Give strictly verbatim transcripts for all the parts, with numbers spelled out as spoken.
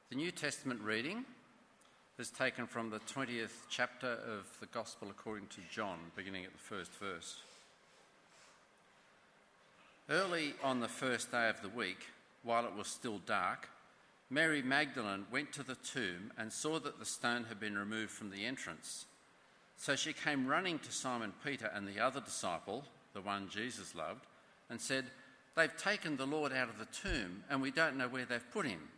The New Testament reading is taken from the twentieth chapter of the Gospel according to John, beginning at the first verse. Early on the first day of the week, while it was still dark, Mary Magdalene went to the tomb and saw that the stone had been removed from the entrance. So she came running to Simon Peter and the other disciple, the one Jesus loved, and said, "They've taken the Lord out of the tomb, and we don't know where they've put him."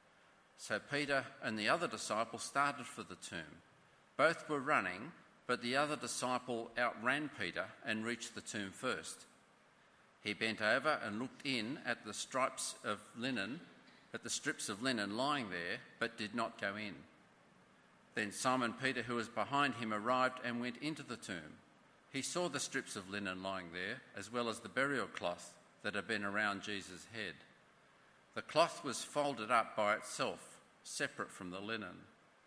So Peter and the other disciple started for the tomb. Both were running, but the other disciple outran Peter and reached the tomb first. He bent over and looked in at the stripes of linen, at the strips of linen lying there, but did not go in. Then Simon Peter, who was behind him, arrived and went into the tomb. He saw the strips of linen lying there, as well as the burial cloth that had been around Jesus' head. The cloth was folded up by itself, separate from the linen.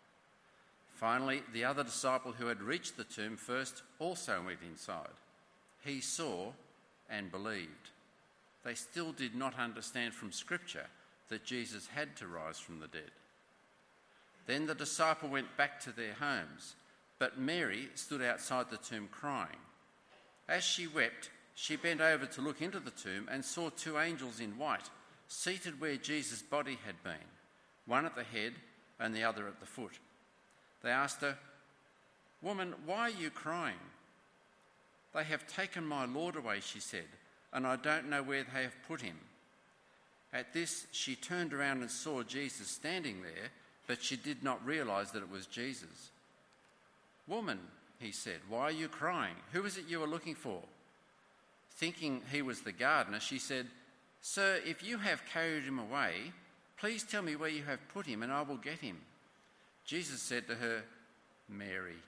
Finally, the other disciple who had reached the tomb first also went inside. He saw and believed. They still did not understand from Scripture that Jesus had to rise from the dead. Then the disciple went back to their homes, but Mary stood outside the tomb crying. As she wept, she bent over to look into the tomb and saw two angels in white, seated where Jesus' body had been, one at the head and the other at the foot. They asked her, "Woman, why are you crying?" "They have taken my Lord away," she said, "and I don't know where they have put him." At this, she turned around and saw Jesus standing there, but she did not realize that it was Jesus. "Woman," he said, "why are you crying? Who is it you are looking for?" Thinking he was the gardener, she said, "Sir, if you have carried him away, please tell me where you have put him, and I will get him." Jesus said to her, "Mary."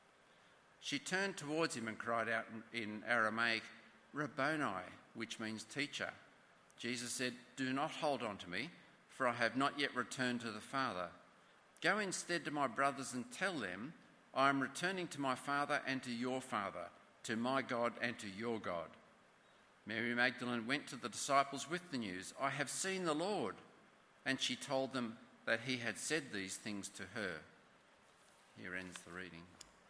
She turned towards him and cried out in Aramaic, "Rabboni," which means teacher. Jesus said, "Do not hold on to me, for I have not yet returned to the Father. Go instead to my brothers and tell them, I am returning to my Father and to your Father, to my God and to your God." Mary Magdalene went to the disciples with the news, "I have seen the Lord." And she told them that he had said these things to her. Here ends the reading.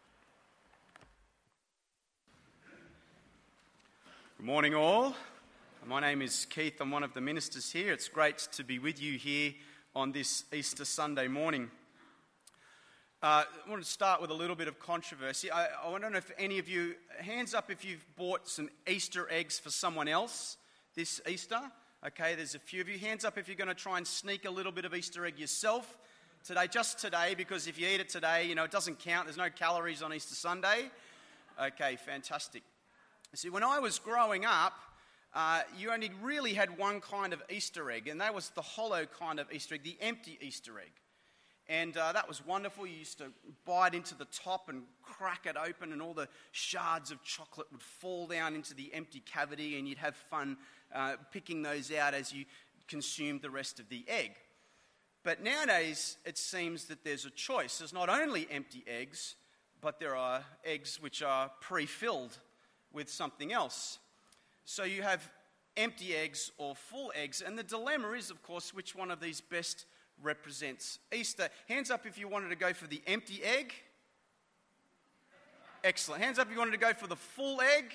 Good morning, all. My name is Keith. I'm one of the ministers here. It's great to be with you here on this Easter Sunday morning. Uh, I want to start with a little bit of controversy. I, I don't know if any of you, hands up if you've bought some Easter eggs for someone else this Easter. Okay, there's a few of you. Hands up if you're going to try and sneak a little bit of Easter egg yourself today, just today, because if you eat it today, you know, it doesn't count. There's no calories on Easter Sunday. Okay, fantastic. See, when I was growing up, uh, you only really had one kind of Easter egg, and that was the hollow kind of Easter egg, the empty Easter egg. And uh, that was wonderful. You used to bite into the top and crack it open, and all the shards of chocolate would fall down into the empty cavity, and you'd have fun uh, picking those out as you consumed the rest of the egg. But nowadays, it seems that there's a choice. There's not only empty eggs, but there are eggs which are pre-filled with something else. So you have empty eggs or full eggs, and the dilemma is, of course, which one of these best represents Easter. Hands up if you wanted to go for the empty egg. Excellent. Hands up if you wanted to go for the full egg.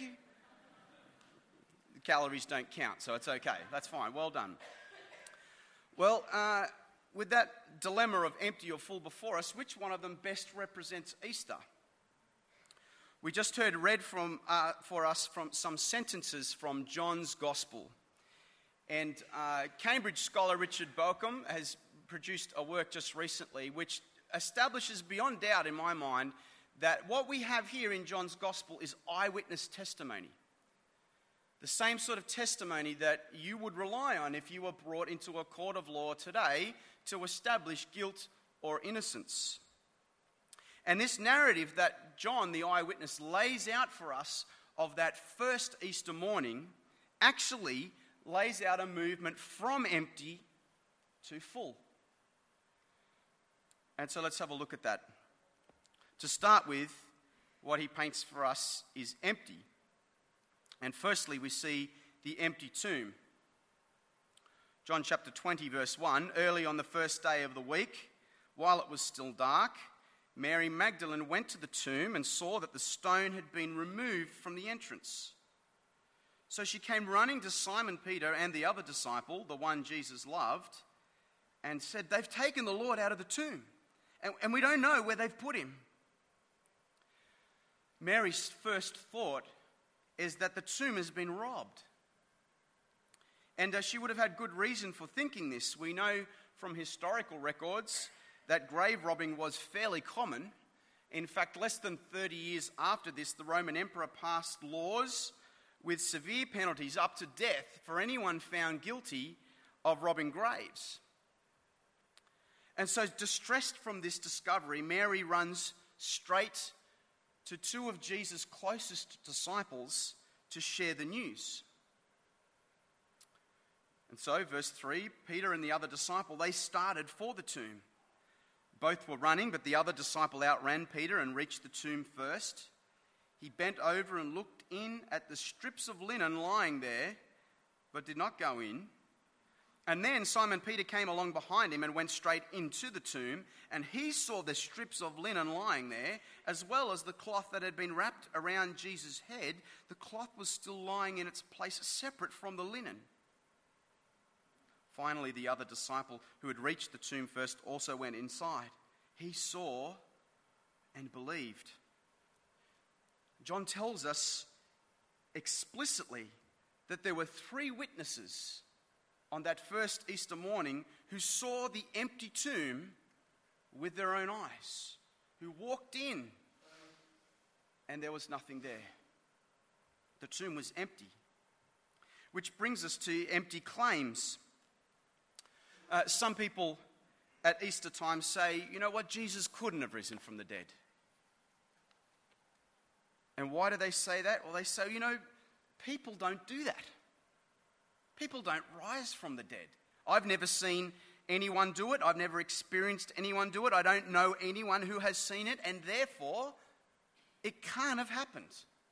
The calories don't count, so it's okay. That's fine. Well done. Well, uh, with that dilemma of empty or full before us, which one of them best represents Easter? We just heard read from uh, for us from some sentences from John's Gospel. And uh, Cambridge scholar Richard Bauckham has produced a work just recently which establishes beyond doubt in my mind that what we have here in John's Gospel is eyewitness testimony. The same sort of testimony that you would rely on if you were brought into a court of law today to establish guilt or innocence. And this narrative that John, the eyewitness, lays out for us of that first Easter morning actually lays out a movement from empty to full. And so let's have a look at that. To start with, what he paints for us is empty. And firstly, we see the empty tomb. John chapter twenty, verse one, early on the first day of the week, while it was still dark, Mary Magdalene went to the tomb and saw that the stone had been removed from the entrance. So she came running to Simon Peter and the other disciple, the one Jesus loved, and said, "They've taken the Lord out of the tomb, and, and we don't know where they've put him." Mary's first thought is that the tomb has been robbed. And uh, she would have had good reason for thinking this. We know from historical records that grave robbing was fairly common. In fact, less than thirty years after this, the Roman emperor passed laws with severe penalties up to death for anyone found guilty of robbing graves. And so, distressed from this discovery, Mary runs straight to two of Jesus' closest disciples to share the news. And so, verse three, Peter and the other disciple, they started for the tomb. Both were running, but the other disciple outran Peter and reached the tomb first. He bent over and looked in at the strips of linen lying there, but did not go in. And then Simon Peter came along behind him and went straight into the tomb, and he saw the strips of linen lying there, as well as the cloth that had been wrapped around Jesus' head. The cloth was still lying in its place, separate from the linen. Finally, the other disciple who had reached the tomb first also went inside. He saw and believed. John tells us explicitly that there were three witnesses on that first Easter morning who saw the empty tomb with their own eyes, who walked in and there was nothing there. The tomb was empty. Which brings us to empty claims. Uh, some people at Easter time say, you know what, Jesus couldn't have risen from the dead. And why do they say that? Well, they say, you know, people don't do that. People don't rise from the dead. I've never seen anyone do it. I've never experienced anyone do it. I don't know anyone who has seen it, and therefore, it can't have happened.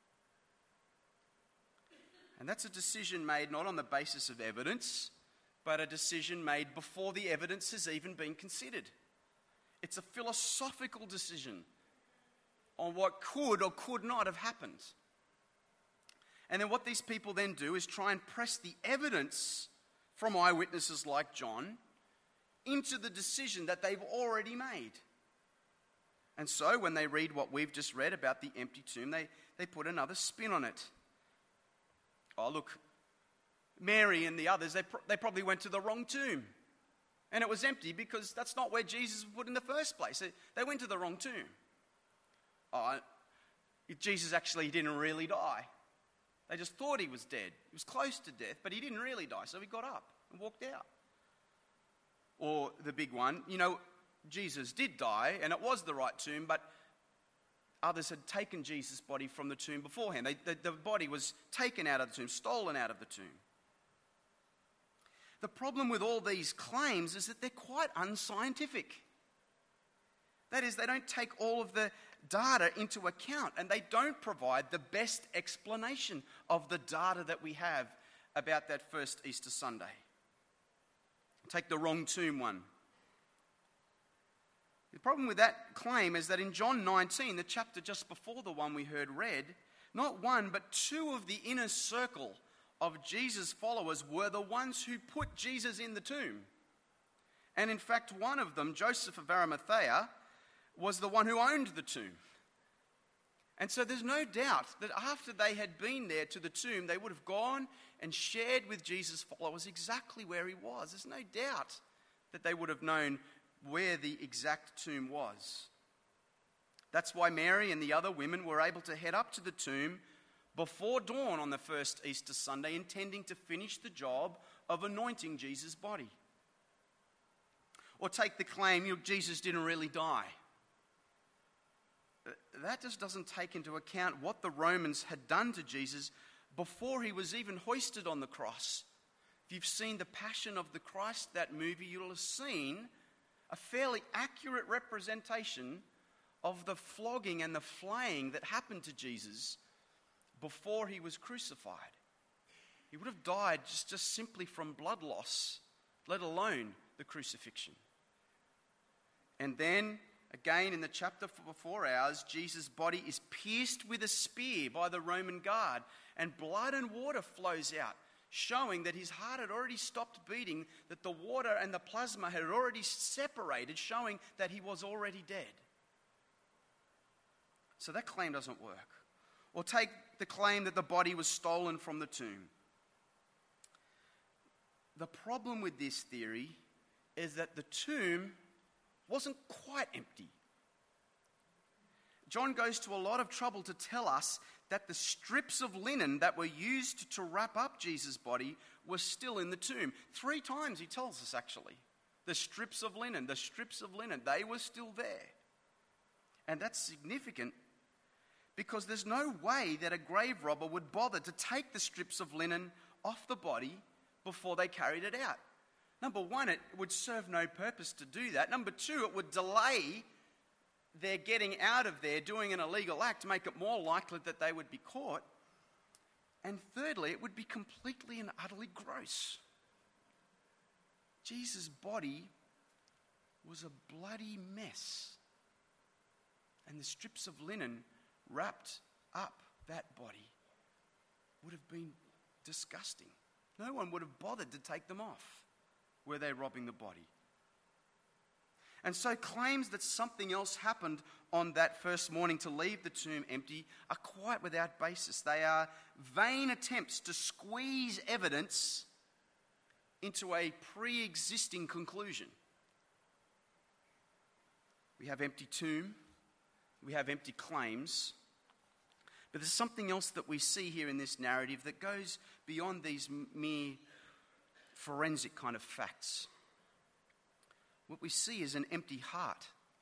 And that's a decision made not on the basis of evidence, but a decision made before the evidence has even been considered. It's a philosophical decision on what could or could not have happened. And then what these people then do is try and press the evidence from eyewitnesses like John into the decision that they've already made. And so when they read what we've just read about the empty tomb, they, they put another spin on it. Oh, look, Mary and the others, they, pro- they probably went to the wrong tomb. And it was empty because that's not where Jesus was put in the first place. They, they went to the wrong tomb. Oh, Jesus actually didn't really die. They just thought he was dead. He was close to death, but he didn't really die, so he got up and walked out. Or the big one, you know, Jesus did die, and it was the right tomb, but others had taken Jesus' body from the tomb beforehand. They, the, the body was taken out of the tomb, stolen out of the tomb. The problem with all these claims is that they're quite unscientific. That is, they don't take all of the data into account, and they don't provide the best explanation of the data that we have about that first Easter Sunday. Take the wrong tomb one. The problem with that claim is that in John nineteen, the chapter just before the one we heard read, not one but two of the inner circle of Jesus' followers were the ones who put Jesus in the tomb. And in fact, one of them, Joseph of Arimathea, was the one who owned the tomb. And so there's no doubt that after they had been there to the tomb, they would have gone and shared with Jesus' followers exactly where he was. There's no doubt that they would have known where the exact tomb was. That's why Mary and the other women were able to head up to the tomb before dawn on the first Easter Sunday, intending to finish the job of anointing Jesus' body. Or take the claim, you know, Jesus didn't really die. That just doesn't take into account what the Romans had done to Jesus before he was even hoisted on the cross. If you've seen The Passion of the Christ, that movie, you'll have seen a fairly accurate representation of the flogging and the flaying that happened to Jesus before he was crucified. He would have died just, just simply from blood loss let alone the crucifixion. And then, again in the chapter before ours, Jesus' body is pierced with a spear by the Roman guard, and blood and water flows out, showing that his heart had already stopped beating, that the water and the plasma had already separated, showing that he was already dead. So that claim doesn't work. Or take the claim that the body was stolen from the tomb. The problem with this theory is that the tomb wasn't quite empty. John goes to a lot of trouble to tell us that the strips of linen that were used to wrap up Jesus' body were still in the tomb. Three times he tells us, actually. The strips of linen, the strips of linen, they were still there. And that's significant because there's no way that a grave robber would bother to take the strips of linen off the body before they carried it out. Number one, it would serve no purpose to do that. Number two, it would delay their getting out of there, doing an illegal act, to make it more likely that they would be caught. And thirdly, it would be completely and utterly gross. Jesus' body was a bloody mess. And the strips of linen wrapped up that body would have been disgusting. No one would have bothered to take them off were they robbing the body. And so claims that something else happened on that first morning to leave the tomb empty are quite without basis. They are vain attempts to squeeze evidence into a pre-existing conclusion. We have empty tomb, we have empty claims, but there's something else that we see here in this narrative that goes beyond these mere forensic kind of facts. What we see is an empty heart.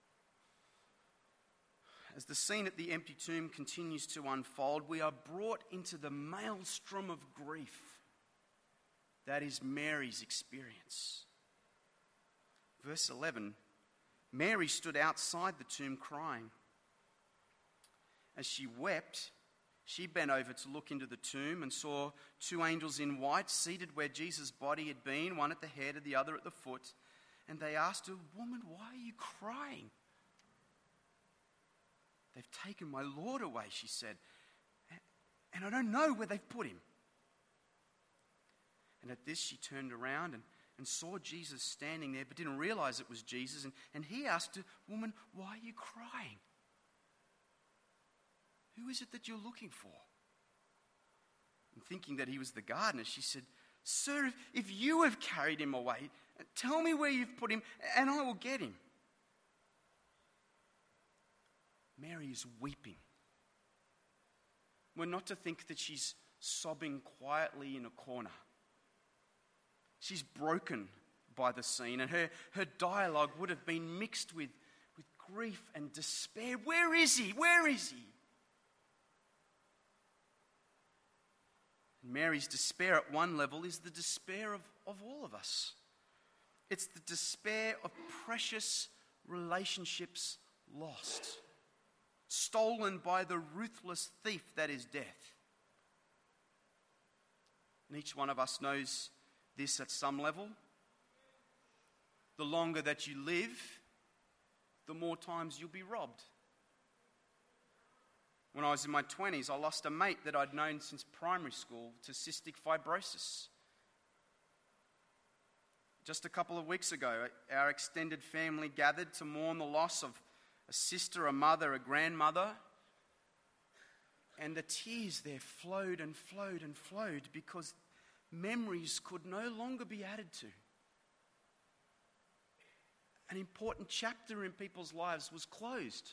As the scene at the empty tomb continues to unfold, we are brought into the maelstrom of grief that is Mary's experience. Verse eleven, Mary stood outside the tomb crying. As she wept, she bent over to look into the tomb and saw two angels in white seated where Jesus' body had been, one at the head and the other at the foot. And they asked her, "Woman, why are you crying?" "They've taken my Lord away," she said, "and I don't know where they've put him." And at this she turned around and, and saw Jesus standing there, but didn't realize it was Jesus. And, and he asked her, "Woman, why are you crying? Who is it that you're looking for?" And thinking that he was the gardener, she said, "Sir, if, if you have carried him away, tell me where you've put him, and I will get him." Mary is weeping. We're not to think that she's sobbing quietly in a corner. She's broken by the scene, and her, her dialogue would have been mixed with, with grief and despair. Where is he? Where is he? And Mary's despair at one level is the despair of, of all of us. It's the despair of precious relationships lost, stolen by the ruthless thief that is death. And each one of us knows this at some level. The longer that you live, the more times you'll be robbed. When I was in my twenties, I lost a mate that I'd known since primary school to cystic fibrosis. Just a couple of weeks ago, our extended family gathered to mourn the loss of a sister, a mother, a grandmother. And the tears there flowed and flowed and flowed because memories could no longer be added to. An important chapter in people's lives was closed.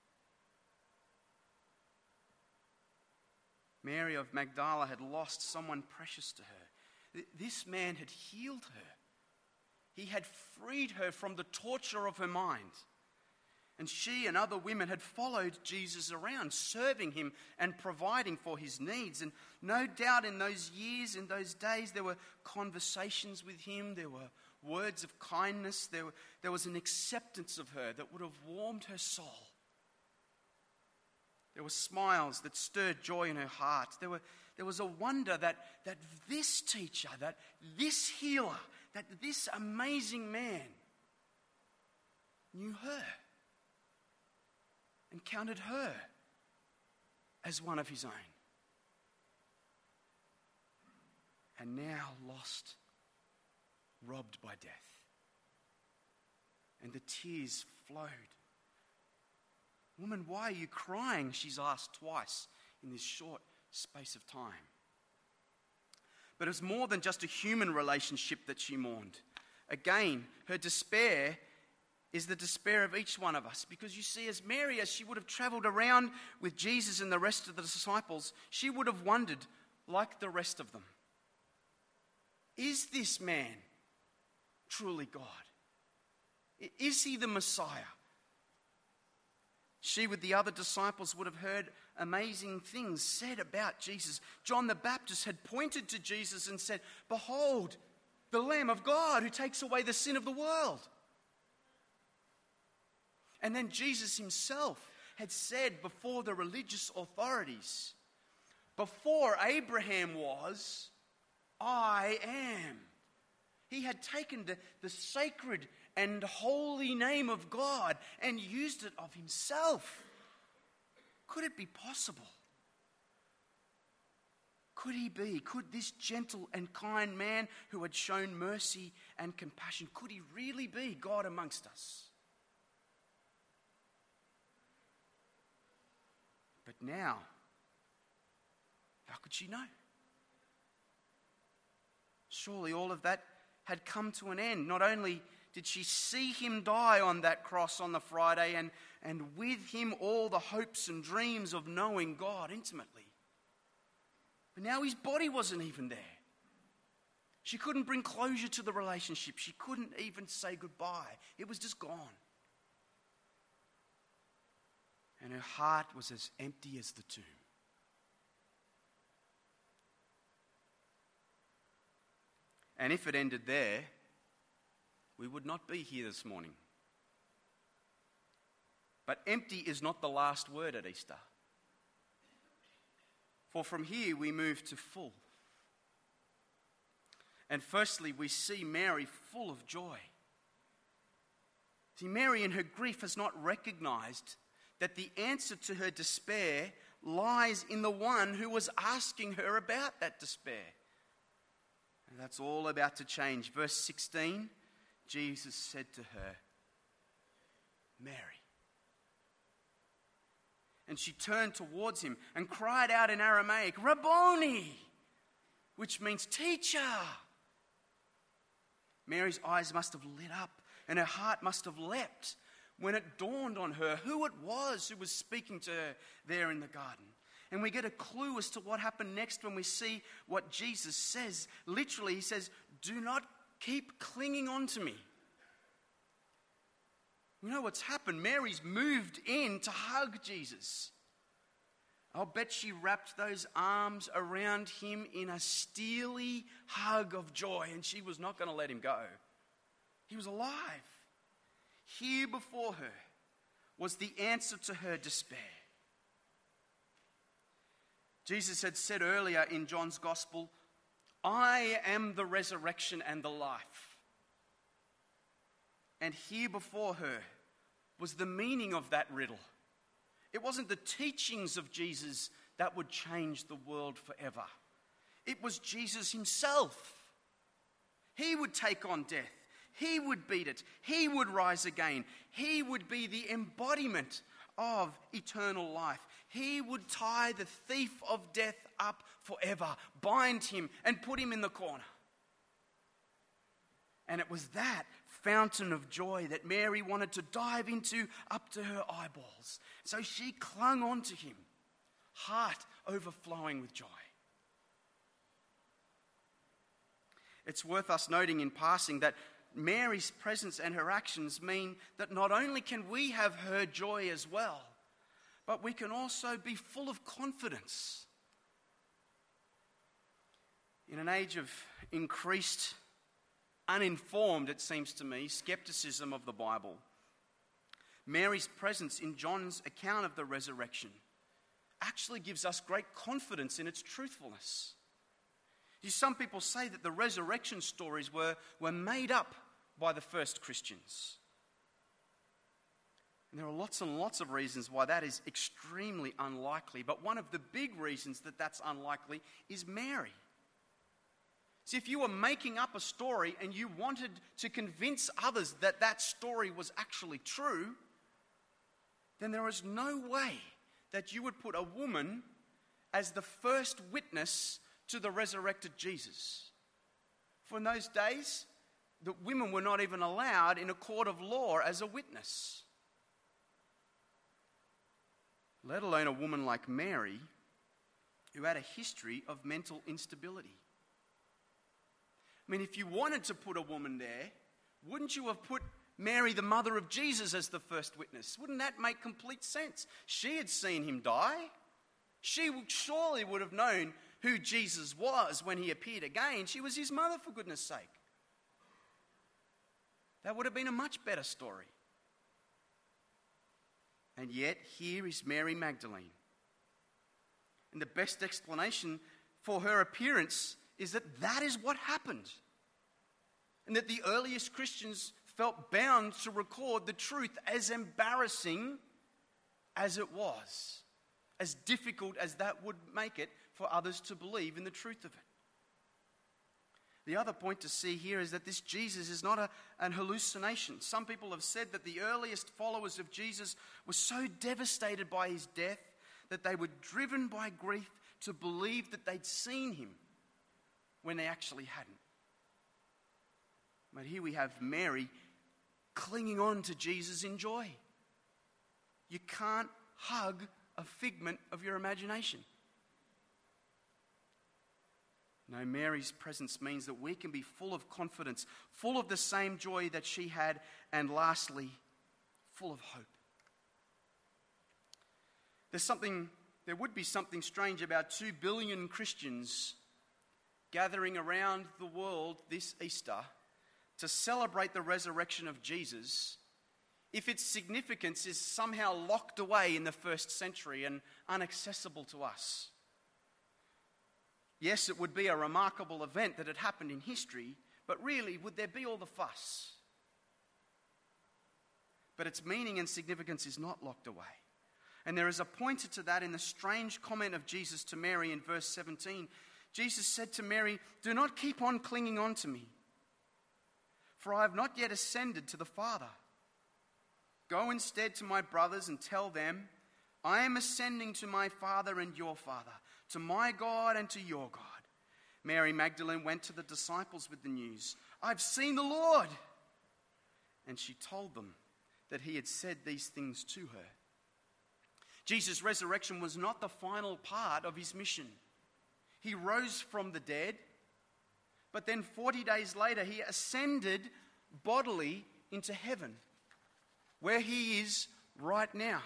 Mary of Magdala had lost someone precious to her. This man had healed her. He had freed her from the torture of her mind. And she and other women had followed Jesus around, serving him and providing for his needs. And no doubt in those years, in those days, there were conversations with him, there were words of kindness, there, were, there was an acceptance of her that would have warmed her soul. There were smiles that stirred joy in her heart. There were, there was a wonder that, that this teacher, that this healer, that this amazing man knew her and counted her as one of his own. And now lost, robbed by death. And the tears flowed. Woman, why are you crying? She's asked twice in this short space of time. But it was more than just a human relationship that she mourned. Again, her despair is the despair of each one of us. Because you see, as Mary, as she would have travelled around with Jesus and the rest of the disciples, she would have wondered, like the rest of them, is this man truly God? Is he the Messiah? She, with the other disciples, would have heard amazing things said about Jesus. John the Baptist had pointed to Jesus and said, "Behold, the Lamb of God who takes away the sin of the world." And then Jesus himself had said before the religious authorities, "Before Abraham was, I am." He had taken the, the sacred and holy name of God and used it of himself. Could it be possible? Could he be, could this gentle and kind man who had shown mercy and compassion, could he really be God amongst us? But now, how could she know? Surely all of that had come to an end. Not only did she see him die on that cross on the Friday, and, and with him all the hopes and dreams of knowing God intimately, but now his body wasn't even there. She couldn't bring closure to the relationship. She couldn't even say goodbye. It was just gone. And her heart was as empty as the tomb. And if it ended there, we would not be here this morning. But empty is not the last word at Easter. For from here we move to full. And firstly, we see Mary full of joy. See, Mary in her grief has not recognized that the answer to her despair lies in the one who was asking her about that despair. And that's all about to change. Verse sixteen, Jesus said to her, "Mary." And she turned towards him and cried out in Aramaic, "Rabboni," which means teacher. Mary's eyes must have lit up and her heart must have leapt when it dawned on her who it was who was speaking to her there in the garden. And we get a clue as to what happened next when we see what Jesus says. Literally, he says, "Do not keep clinging on to me." We know what's happened. Mary's moved in to hug Jesus. I'll bet she wrapped those arms around him in a steely hug of joy, and she was not going to let him go. He was alive. Here before her was the answer to her despair. Jesus had said earlier in John's Gospel, "I am the resurrection and the life." And here before her was the meaning of that riddle. It wasn't the teachings of Jesus that would change the world forever. It was Jesus himself. He would take on death. He would beat it. He would rise again. He would be the embodiment of eternal life. He would tie the thief of death up forever, bind him and put him in the corner. And it was that fountain of joy that Mary wanted to dive into up to her eyeballs. So she clung on to him, heart overflowing with joy. It's worth us noting in passing that Mary's presence and her actions mean that not only can we have her joy as well, but we can also be full of confidence. In an age of increased, uninformed, it seems to me, skepticism of the Bible, Mary's presence in John's account of the resurrection actually gives us great confidence in its truthfulness. You, some people say that the resurrection stories were, were made up by the first Christians. And there are lots and lots of reasons why that is extremely unlikely. But one of the big reasons that that's unlikely is Mary. See, if you were making up a story and you wanted to convince others that that story was actually true, then there is no way that you would put a woman as the first witness to the resurrected Jesus. For in those days, the women were not even allowed in a court of law as a witness. Let alone a woman like Mary, who had a history of mental instability. I mean, if you wanted to put a woman there, wouldn't you have put Mary, the mother of Jesus, as the first witness? Wouldn't that make complete sense? She had seen him die. She surely would have known who Jesus was when he appeared again. She was his mother, for goodness sake. That would have been a much better story. And yet, here is Mary Magdalene. And the best explanation for her appearance is that that is what happened. And that the earliest Christians felt bound to record the truth, as embarrassing as it was, as difficult as that would make it for others to believe in the truth of it. The other point to see here is that this Jesus is not a, an hallucination. Some people have said that the earliest followers of Jesus were so devastated by his death that they were driven by grief to believe that they'd seen him when they actually hadn't. But here we have Mary clinging on to Jesus in joy. You can't hug a figment of your imagination. No, Mary's presence means that we can be full of confidence, full of the same joy that she had, and lastly, full of hope. There's something, there would be something strange about two billion Christians gathering around the world this Easter to celebrate the resurrection of Jesus if its significance is somehow locked away in the first century and inaccessible to us. Yes, it would be a remarkable event that had happened in history, but really, would there be all the fuss? But its meaning and significance is not locked away. And there is a pointer to that in the strange comment of Jesus to Mary in verse seventeen. Jesus said to Mary, "Do not keep on clinging on to me, for I have not yet ascended to the Father. Go instead to my brothers and tell them, I am ascending to my Father and your Father, to my God and to your God." Mary Magdalene went to the disciples with the news, "I've seen the Lord." And she told them that he had said these things to her. Jesus' resurrection was not the final part of his mission. He rose from the dead, but then forty days later he ascended bodily into heaven, where he is right now.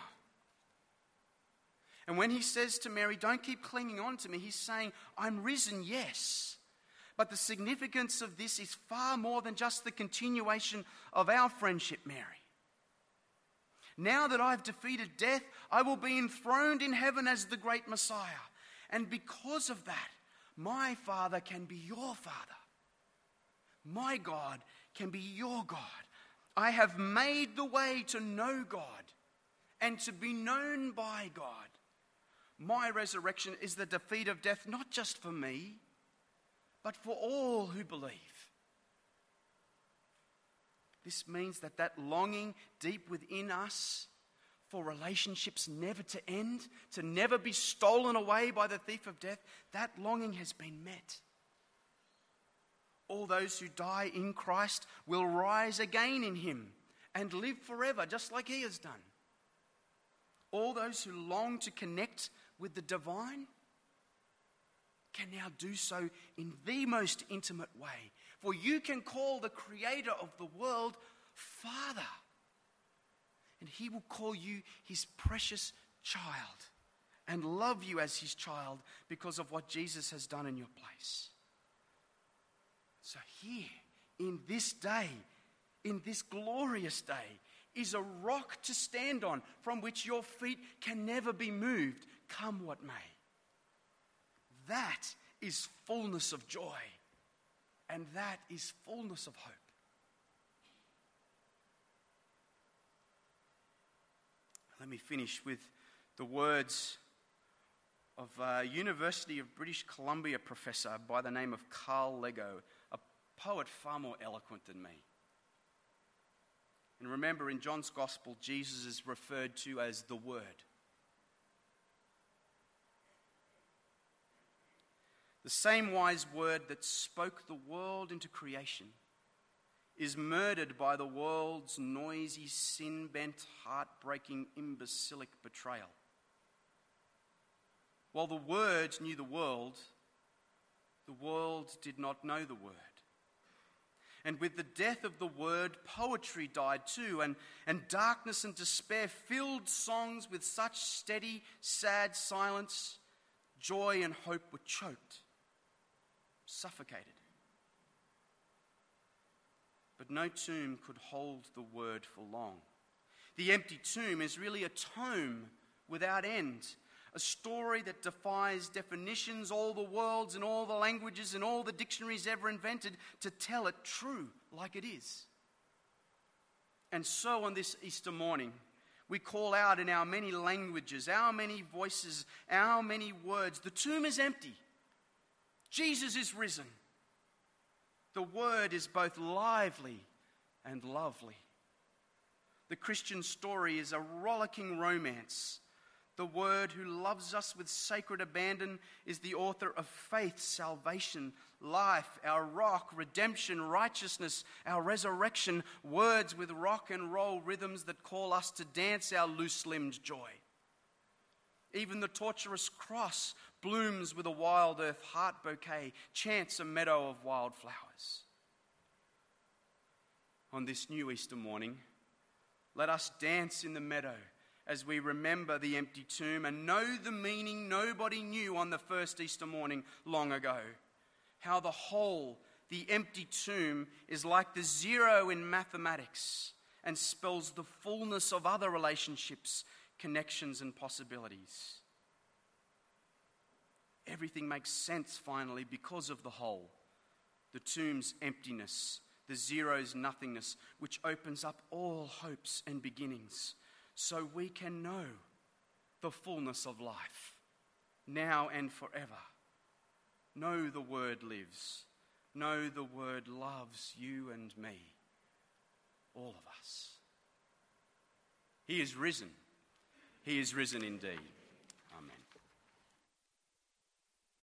And when he says to Mary, "Don't keep clinging on to me," he's saying, "I'm risen, yes. But the significance of this is far more than just the continuation of our friendship, Mary. Now that I've defeated death, I will be enthroned in heaven as the great Messiah. And because of that, my Father can be your Father. My God can be your God. I have made the way to know God and to be known by God. My resurrection is the defeat of death, not just for me, but for all who believe." This means that that longing deep within us for relationships never to end, to never be stolen away by the thief of death, that longing has been met. All those who die in Christ will rise again in him and live forever, just like he has done. All those who long to connect with the divine can now do so in the most intimate way. For you can call the creator of the world Father, and he will call you his precious child and love you as his child because of what Jesus has done in your place. So here, in this day, in this glorious day, is a rock to stand on, from which your feet can never be moved, come what may. That is fullness of joy, and that is fullness of hope. Let me finish with the words of a University of British Columbia professor by the name of Carl Lego, a poet far more eloquent than me. And remember, in John's Gospel, Jesus is referred to as the Word. The same wise word that spoke the world into creation is murdered by the world's noisy, sin-bent, heartbreaking, imbecilic betrayal. While the Word knew the world, the world did not know the Word. And with the death of the Word, poetry died too, and, and darkness and despair filled songs with such steady, sad silence, joy and hope were choked, suffocated. But no tomb could hold the Word for long. The empty tomb is really a tome without end, a story that defies definitions, all the worlds and all the languages and all the dictionaries ever invented to tell it true like it is. And so on this Easter morning, we call out in our many languages, our many voices, our many words, the tomb is empty. Jesus is risen. The Word is both lively and lovely. The Christian story is a rollicking romance. The Word, who loves us with sacred abandon, is the author of faith, salvation, life, our rock, redemption, righteousness, our resurrection, words with rock and roll rhythms that call us to dance our loose-limbed joy. Even the tortuous cross blooms with a wild earth heart bouquet, chants a meadow of wildflowers. On this new Easter morning, let us dance in the meadow as we remember the empty tomb and know the meaning nobody knew on the first Easter morning long ago. How the whole, the empty tomb, is like the zero in mathematics and spells the fullness of other relationships, connections and possibilities. Everything makes sense finally because of the whole, the tomb's emptiness, the zero's nothingness, which opens up all hopes and beginnings, so we can know the fullness of life, now and forever. Know the Word lives. Know the Word loves you and me, all of us. He is risen. He is risen indeed.